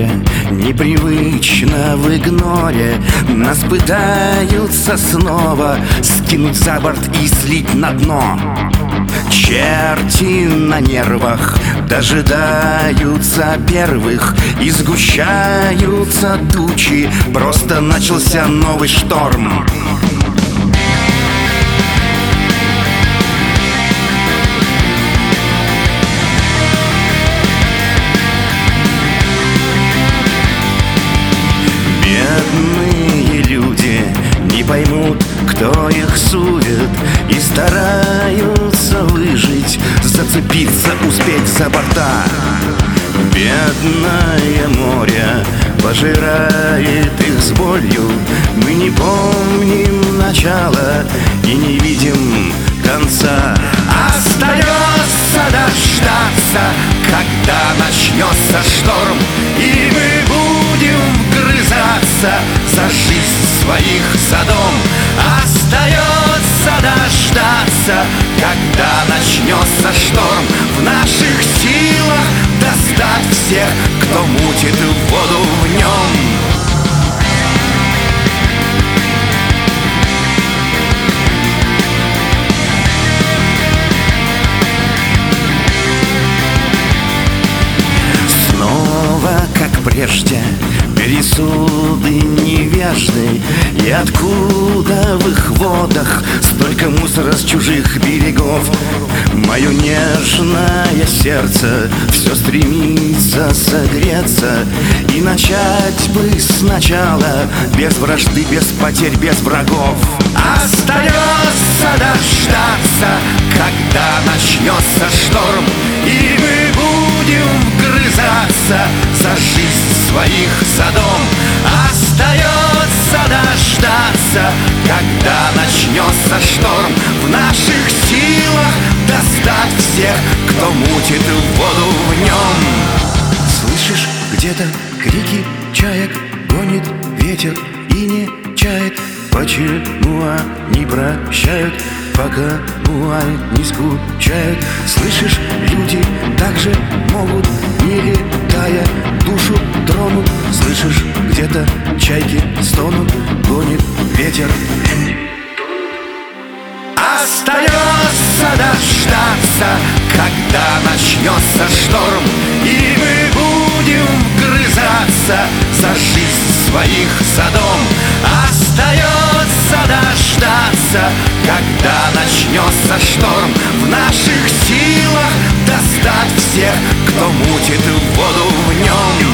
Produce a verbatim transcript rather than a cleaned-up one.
море, непривычно в игноре. Нас пытаются снова скинуть за борт и слить на дно. Черти на нервах дожидаются первых, и сгущаются тучи, просто начался новый шторм. Бедные люди не поймут, кто их судит, и стараются выжить, зацепиться, успеть за борта. Бедное море пожирает их с болью. Мы не помним начала и не видим конца. Остается дождаться, когда начнется шторм, и мы будем вгрызаться за жизнь своих за дом. Остается дождаться, когда начнется шторм. В наших силах достать всех, кто мутит воду в нем. Как прежде, пересуды невежды, и откуда в их водах столько мусора с чужих берегов? Мое нежное сердце все стремится согреться и начать бы сначала, без вражды, без потерь, без врагов. Остается дождаться, когда начнется шторм, и мы будем вгрызаться за жизнь своих за дом. Остается дождаться, когда начнется шторм. В наших силах достать всех, кто мутит воду в нем. Слышишь, где-то крики чаек, гонит ветер и не чает. Почему они прощают, пока они не скучают? Слышишь, люди также могут, не летая, душу тронут. Слышишь, где-то чайки стонут, гонит ветер. Остается дождаться, когда начнется шторм, и мы будем вгрызаться за жизнь своих за дом. Остается дождаться, когда начнется шторм. В наших силах достать всех, кто мутит воду в нем.